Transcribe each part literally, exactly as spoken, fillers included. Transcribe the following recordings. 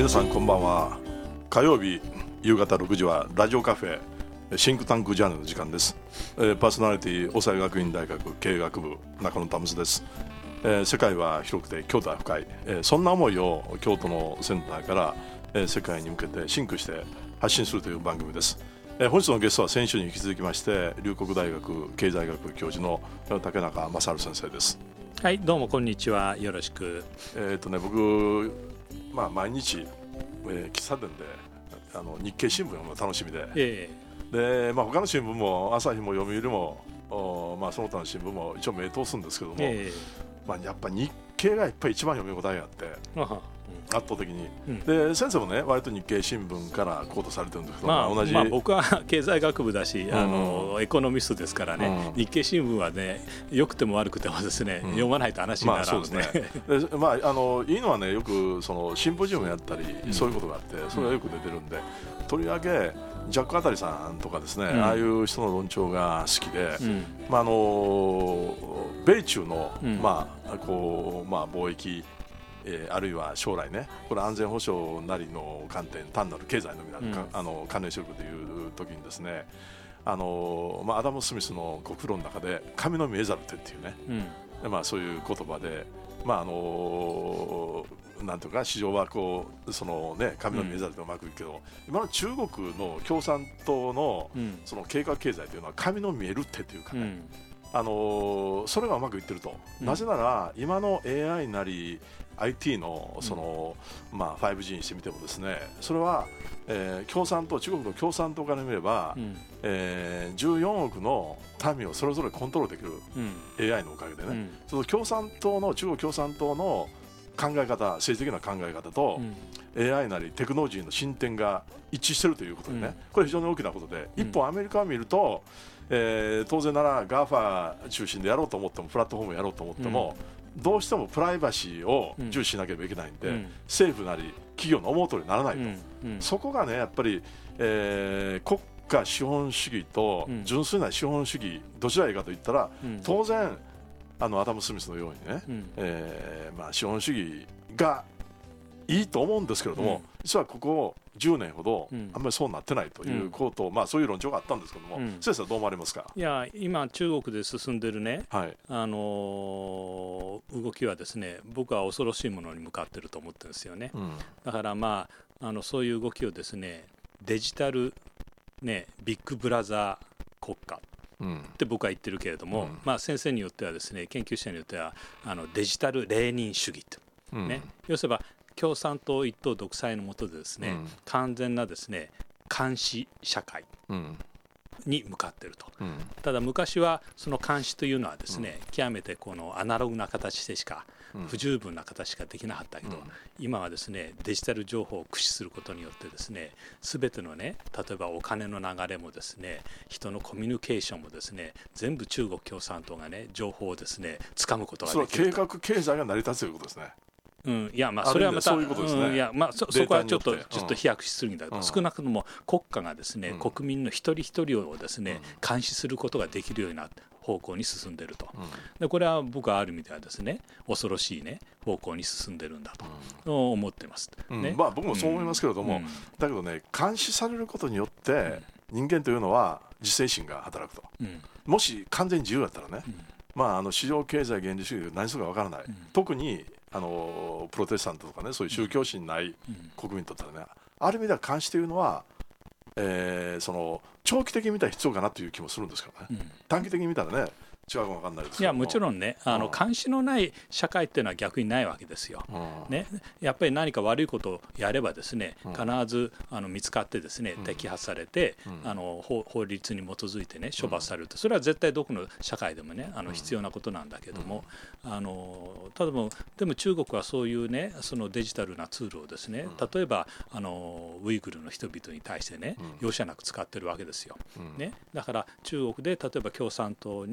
さんこんばんは。火曜日夕方ろくじはラジオカフェシンクタンクジャーナルの時間です。えー、パーソナリティ大阪学院大学経営学部中野タムスです。えー、世界は広くて京都は深い、えー、そんな思いを京都のセンターから、えー、世界に向けてシンクして発信するという番組です。えー、本日のゲストは先週に引き続きまして龍谷大学経済学部教授の竹中正治先生です。 はい、どうもこんにちは、よろしく。 えーとね、僕、まあ、毎日、えー、喫茶店であの日経新聞を読むの楽しみで、 えでまあ、他の新聞も朝日も読売もお、まあ、その他の新聞も一応目通すんですけども、えーまあ、やっぱ日経がやっぱり一番読み応えがあってあは、うん、圧倒的に、うん、で先生もね割と日経新聞からコートされてるんですけど、 まあまあ同じまあ、僕は経済学部だし、うん、あのエコノミストですからね、うん、日経新聞はね良くても悪くてもですね、うん、読まないと話にならない、 まあそうですねで、まあ、あのいいのはねよくそのシンポジウムやったり、うん、そういうことがあってそれがよく出てるんで、うん、とりわけジャック・アタリさんとかですね、うん、ああいう人の論調が好きで、うんまあ、あの米中の、うんまあこうまあ、貿易えー、あるいは将来ねこれ安全保障なりの観点単なる経済のみなる、うん、あの関連しているという時にですねあの、まあ、アダム・スミスの国論の中で神の見えざる手っていうね、うんでまあ、そういう言葉で、まああのなんとか市場はこうその、ね、神の見えざる手をうまくいくけど、うん、今の中国の共産党 の,、うん、その計画経済というのは神の見える手というかね、うんあのそれがうまくいってると、うん、なぜなら今の エーアイ なり アイティー の, その、うんまあ、ファイブジー にしてみてもですねそれは、えー、共産党中国の共産党から見れば、うんえー、じゅうよんおくの民をそれぞれコントロールできる、うん、エーアイ のおかげでね、うん、その共産党の中国共産党の考え方政治的な考え方と、うん、エーアイ なりテクノロジーの進展が一致しているということでね、うん、これ非常に大きなことで、うん、一方アメリカを見るとえー、当然なら ガーファ 中心でやろうと思ってもプラットフォームをやろうと思っても、うん、どうしてもプライバシーを重視しなければいけないんで、うん、政府なり企業の思う通りにならないと、うんうん、そこがねやっぱり、えー、国家資本主義と純粋な資本主義どちらがいいかといったら、うん、当然あのアダム・スミスのようにね、うんえーまあ、資本主義がいいと思うんですけれども、うん、実はここじゅうねんほどあんまりそうなってないということを、うんまあ、そういう論調があったんですけども、うん、先生はどう思われますか。 いや今中国で進んでるね、はいあのー、動きはですね僕は恐ろしいものに向かっていると思ってるんですよね、うん、だからまあ、あのそういう動きをですねデジタル、ね、ビッグブラザー国家って僕は言ってるけれども、うんまあ、先生によってはですね研究者によってはあのデジタルレーニン主義と、ねうん、要するに共産党一党独裁の下でですね、うん、完全なですね監視社会に向かっていると、うん、ただ昔はその監視というのはですね、うん、極めてこのアナログな形でしか、うん、不十分な形しかできなかったけど、うん、今はですねデジタル情報を駆使することによってですね全てのね例えばお金の流れもですね人のコミュニケーションもですね全部中国共産党がね情報をですね掴むことができると。 計画経済が成り立つということですね。 うん、いやまあそれはまたそういうことですね、うんいやまあ、そ, そこはちょっとちょっと飛躍しすぎるんだけど、うん、少なくとも国家がですね、うん、国民の一人一人をですね、うん、監視することができるような方向に進んでいると、うん、でこれは僕はある意味ではですね恐ろしいね方向に進んでるんだと思ってます、 うんねまあ僕もそう思いますけれども、うん、だけどね監視されることによって人間というのは自制心が働くと、うん、もし完全に自由だったらね、うんまあ、あの市場経済原理主義で何するか分からない、うん、特にあのプロテスタントとかねそういう宗教心ない国民にとったらね、うん、ある意味では監視というのは、えー、その長期的に見たら必要かなという気もするんですけどね、うん、短期的に見たらね違うかも分かんないですけども。 いやもちろんねあの、うん、監視のない社会っていうのは逆にないわけですよ、うんね、やっぱり何か悪いことをやればですね必ずあの見つかってですね、うん、摘発されて、うん、あの 法, 法律に基づいてね処罰されると、それは絶対どこの社会でもねあの必要なことなんだけども、うん、あのただもでも中国はそういうねそのデジタルなツールをですね例えばあのウイグルの人々に対してね、うん、容赦なく使ってるわけですよ、うんね、だから中国で例えば共産党に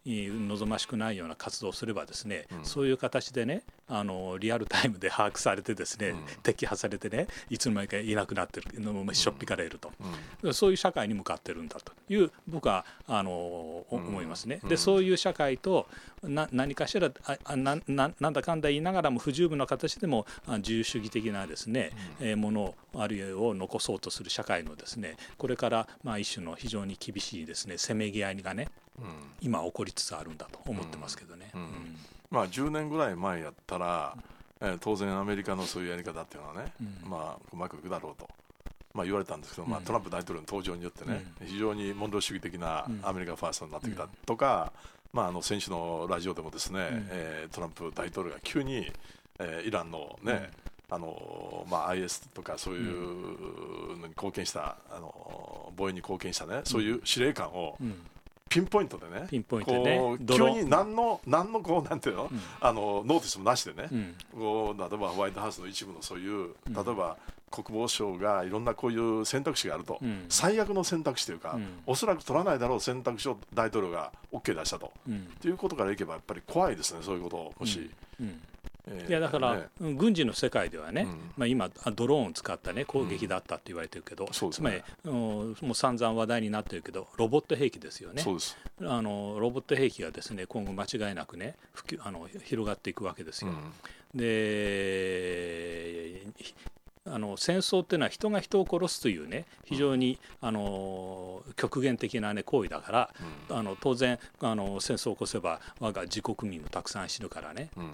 望ましくないような活動をすればですね、うん、そういう形でねあのリアルタイムで把握されてですね、うん、摘発されてねいつの間にかいなくなってるのしょっぴかれると、うん、そういう社会に向かってるんだという僕はあの、うん、思いますね。でそういう社会とな何かしらあなななんだかんだ言いながらも不十分な形でも自由主義的なですね、うんえー、ものあるいはを残そうとする社会のですねこれからまあ一種の非常に厳しいですねせめぎ合いがね、うん、今起こりつつあるんだと思ってますけどね。うんうんうんまあ、じゅうねんぐらい前やったら、えー、当然アメリカのそういうやり方っていうのはね、うんまあ、うまくいくだろうと、まあ、言われたんですけど、まあ、トランプ大統領の登場によってね、うん、非常にモンロー主義的なアメリカファーストになってきたとか、うんまあ、あの先週のラジオでもですね、うんえー、トランプ大統領が急に、えー、イランのね、うんあのまあ、アイエス とかそういうのに貢献した、あの防衛に貢献したねそういう司令官を、うんピンポイントでね、 ピンポイントでねこう急に何の何のこうなんていうの、うん、あのノーティスもなしでね、うん、こう例えばホワイトハウスの一部のそういう、うん、例えば国防省がいろんなこういう選択肢があると、うん、最悪の選択肢というか、うん、おそらく取らないだろう選択肢を大統領が OK 出したと、うん、ということからいけばやっぱり怖いですねそういうことをもし。うんうんいやだから、ね、軍事の世界ではね、うんまあ、今ドローンを使った、ね、攻撃だったと言われてるけど、うん、つまり、ね、もう散々話題になってるけどロボット兵器ですよね。 そうですあのロボット兵器がですね今後間違いなくね普及あの広がっていくわけですよ、うん、であの戦争っていうのは人が人を殺すというね非常に、うん、あの極限的な、ね、行為だから、うん、あの当然あの戦争を起こせば我が自国民もたくさん死ぬからね、うん、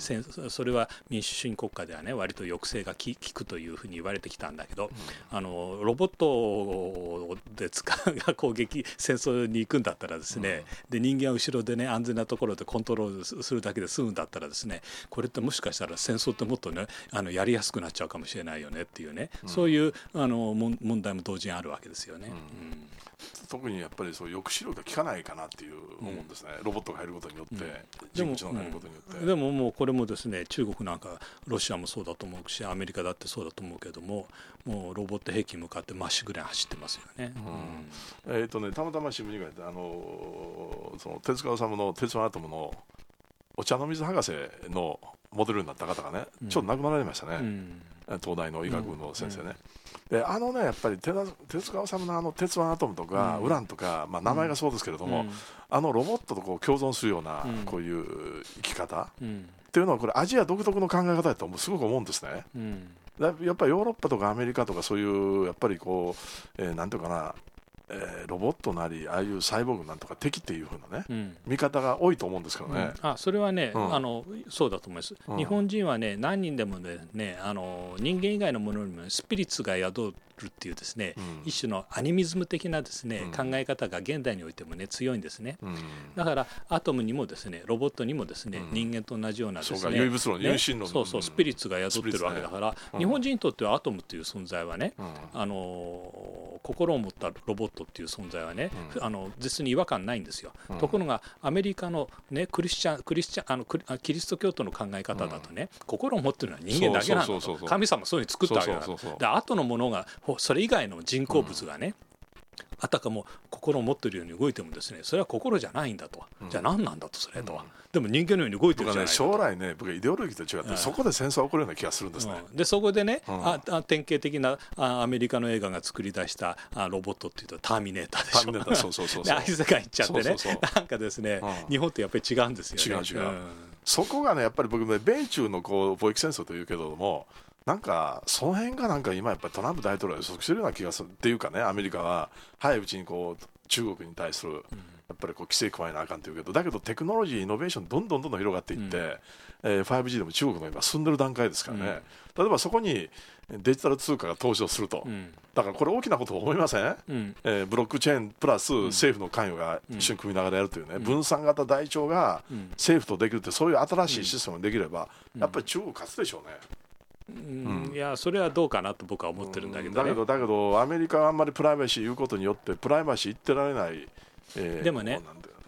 それは民主主義国家ではね割と抑制がき効くというふうに言われてきたんだけど、うん、あのロボットで使うが攻撃戦争に行くんだったらですね、うん、で人間は後ろでね安全なところでコントロールするだけで済むんだったらですねこれってもしかしたら戦争ってもっとねあのやりやすくなっちゃうかもしれないよねっていうね、うん、そういうあの問題も同時にあるわけですよね、うんうん、 特にやっぱりそう抑止力が効かないかなっていう思うんですね、うん、ロボットが入ることによって、うん、人工知能が入ることによって、 うん、でももうこれもですね中国なんかロシアもそうだと思うしアメリカだってそうだと思うけどももうロボット兵器に向かってまっしぐらい走ってますよね、 うんうん、えーとねたまたま新聞に書いてあのその手塚治虫の鉄腕アトムのお茶の水博士のモデルになった方がね、うん、ちょっと亡くなられましたね、うん東大の医学部の先生ね、うんうん、であのねやっぱり手塚治虫のあの鉄腕アトムとか、うん、ウランとか、まあ、名前がそうですけれども、うん、あのロボットとこう共存するような、うん、こういう生き方、うん、っていうのはこれアジア独特の考え方だとすごく思うんですね、うん、やっぱりヨーロッパとかアメリカとかそういうやっぱりこう、えー、なんていうかなえー、ロボットなりああいうサイボーグなんとか敵っていう風なね、うん、見方が多いと思うんですけどね、 うん、あそれはね、うん、あのそうだと思います、うん、日本人はね何人でも ね, ねあの人間以外のものにもスピリッツが宿るっていうですね、うん、一種のアニミズム的なですね、考え方が現代においてもね強いんですね、だからアトムにもですねロボットにもですね、人間と同じようなですねそうか唯物論有心論、 ね、そうそうスピリッツが宿ってるわけだから、ね、日本人にとってはアトムという存在はね、あの心を持ったロボットっていう存在はね、うん、あの実に違和感ないんですよ、うん、ところがアメリカの、ね、クリスチャンクリスチャンあのキリスト教徒の考え方だとね、うん、心を持ってるのは人間だけなんだと神様そういうふうに作ったわけだからで後のものがそれ以外の人工物がね、うんあたかも心を持っているように動いてもですねそれは心じゃないんだと、うん、じゃあ何なんだとそれとは、うん、でも人間のように動いてるじゃないかと、 ね、将来ね僕はイデオロギーと違って、うん、そこで戦争が起こるような気がするんですね、 うん、でそこでね、うん、ああ典型的なあアメリカの映画が作り出したあロボットっていうとターミネーターでしょターミネーターそうそうそうそうああいう世界行っちゃってねそうそうそうなんかですね、うん、日本ってやっぱり違うんですよね違う違う、うん、そこがねやっぱり僕ね米中のこう貿易戦争というけれどもなんかその辺がなんか今やっぱりトランプ大統領が予測してるような気がするっていうかねアメリカは早いうちにこう中国に対するやっぱりこう規制加えなあかんというけどだけどテクノロジーイノベーションどんどんどんどん広がっていって、うんえー、ファイブジー でも中国の今進んでる段階ですからね、うん、例えばそこにデジタル通貨が登場すると、うん、だからこれ大きなことを思いません、うんえー、ブロックチェーンプラス政府の関与が一緒に組みながらやるというね、うん、分散型台帳が政府とできるってそういう新しいシステムができれば、うん、やっぱり中国勝つでしょうねうんうん、いやそれはどうかなと僕は思ってるんだけど、ねうん、 だけどだけどアメリカはあんまりプライバシー言うことによってプライバシー言ってられない、 えー、でもね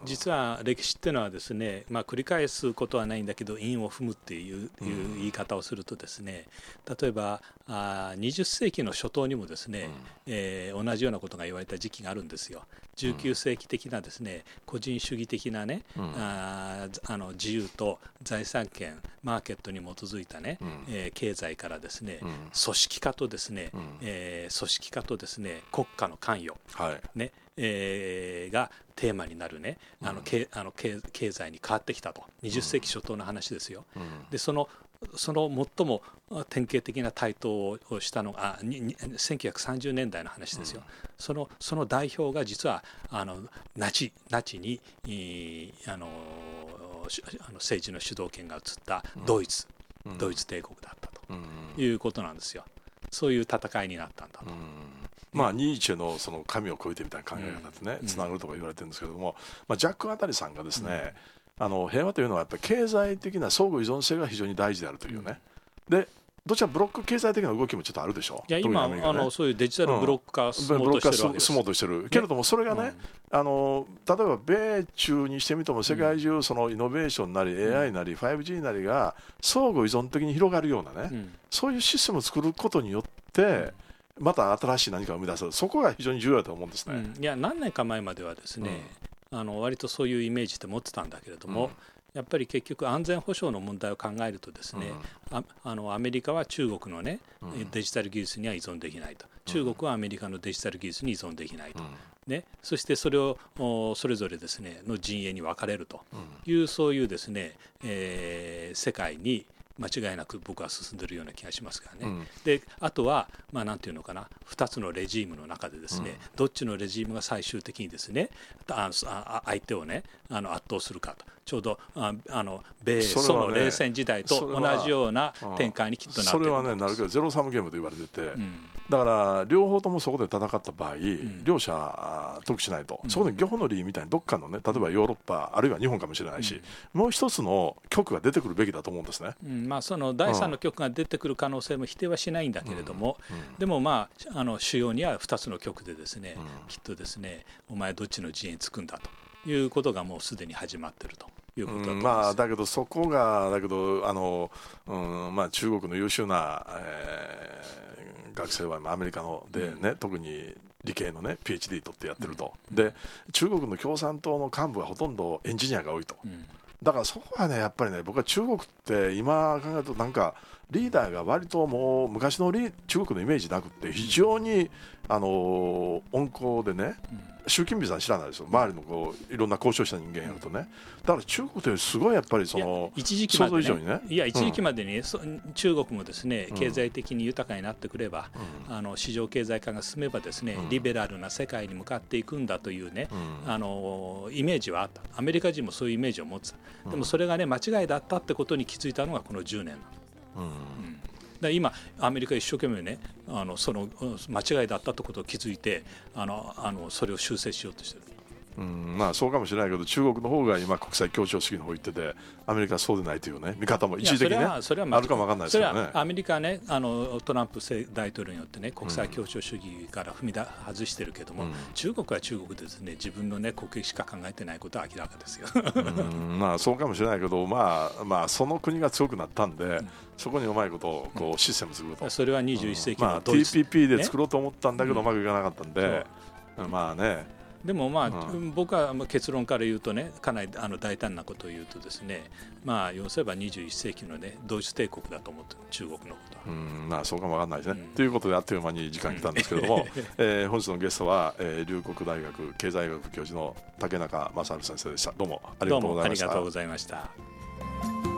実は歴史っていうのはですね、まあ、繰り返すことはないんだけど韻を踏むっていう、うん、いう言い方をするとですね、例えばあにじゅっせいきの初頭にもですね、うんえー、同じようなことが言われた時期があるんですよ。じゅうきゅうせいき的なですね、個人主義的なね、うん、ああの自由と財産権マーケットに基づいたね、うんえー、経済からですね、うん、組織化とですね、うんえー、組織化とですね国家の関与、はいねえー、がテーマになるね、あの、うん、けあの経経済に変わってきたとにじゅっせいき初頭の話ですよ。うん、でそのその最も典型的な台頭をしたのがせんきゅうひゃくさんじゅうねんだいの話ですよ。うん、そのその代表が実はあのナチナチにあのあの政治の主導権が移ったドイツ、うん、ドイツ帝国だったということなんですよ。そういう戦いになったんだと。うんまあ、ニーチェ の, その神を超えてみたいな考え方でね、うん、つながるとか言われてるんですけども、まあ、ジャック・アタリさんがですね、うん、あの平和というのはやっぱり経済的な相互依存性が非常に大事であるというね、うん、でどちらブロック経済的な動きもちょっとあるでしょ。 いや今、ね、あのそういうデジタルブロック化進もうとしてるわけです、 うん、進もうとしてるけれども、それがね、うん、あの例えば米中にしてみても世界中そのイノベーションなり エーアイ なり ファイブジー なりが相互依存的に広がるようなね、うん、そういうシステムを作ることによってまた新しい何かを生み出す、そこが非常に重要だと思うんですね。 うん、いや何年か前まではですね、うん、あの割とそういうイメージって持ってたんだけれども、うん、やっぱり結局安全保障の問題を考えるとですね、うん、ああのアメリカは中国の、ねうん、デジタル技術には依存できないと、中国はアメリカのデジタル技術に依存できないと、うんね、そしてそれをそれぞれですねの陣営に分かれるという、うん、そういうですね、えー、世界に間違いなく僕は進んでいるような気がしますからね。うん、であとは、まあ、なんていうのかな、ふたつのレジームの中でですね、うん、どっちのレジームが最終的にですねああ相手をねあの圧倒するかと、ちょうどああの米ソの冷戦時代と同じような展開にきっとなっている。 それはねなるけどゼロサムゲームと言われてて、うん、だから両方ともそこで戦った場合、うん、両者得しないと、うん、そこで漁夫の利みたいにどっかのね、例えばヨーロッパあるいは日本かもしれないし、うん、もう一つの局が出てくるべきだと思うんですね。 うんまあ、その第三の局が出てくる可能性も否定はしないんだけれども、うんうん、でもまああの主要にはふたつの局でですね、うん、きっとですねお前どっちの陣営につくんだということがもうすでに始まっているということだと思います。 うんまあ、だけどそこがだけどあの、うんまあ、中国の優秀な、えー、学生はアメリカので、ねうん、特に理系の、ね、ピーエイチディー 取ってやってると、うん、で中国の共産党の幹部はほとんどエンジニアが多いと、うんだからそこはねやっぱりね僕は中国って今考えるとなんかリーダーが割ともう昔のリ中国のイメージなくって非常にあの温厚でね、うん、習近平さん知らないですよ、周りのこういろんな交渉した人間やるとね、だから中国ってすごいやっぱりその一時期まで、ね、想像以上にねいや一時期までに、うん、中国もですね経済的に豊かになってくれば、うん、あの市場経済化が進めばですね、うん、リベラルな世界に向かっていくんだというね、うん、あのイメージはあった。アメリカ人もそういうイメージを持ってた。でもそれがね間違いだったってことに気づいたのがこのじゅうねんなの。うんうんだ今アメリカ一生懸命ねあのその間違いだったってことを気づいてあのあのそれを修正しようとしてる。 うんまあ、そうかもしれないけど中国の方が今国際協調主義の方行っててアメリカはそうでないというね見方も一時的に、ね、あるかも分かんないですけどね。 それはアメリカはねあのトランプ大統領によってね国際協調主義から踏みだ外してるけども、うん、中国は中国でですね自分のね国益しか考えてないことは明らかですよ。 うんまあそうかもしれないけど、まあ、まあその国が強くなったんで、うん、そこにうまいことをこうシステム作ると、 うん、それはにじゅういっせいきのドイツ、まあ、ティーピーピー で作ろうと思ったんだけど、ね、うまくいかなかったんで、うん、まあねでもまあ、うん、僕は結論から言うとねかなりあの大胆なことを言うとですねまあ要すればにじゅういっせいきのねドイツ帝国だと思って中国のことはうんまあそうかもわかんないですね、うん、ということであっという間に時間来たんですけれども、うんえー、本日のゲストは、えー、龍谷大学経済学教授の竹中正治先生でした。どうもありがとうございました。 どうもありがとうございました。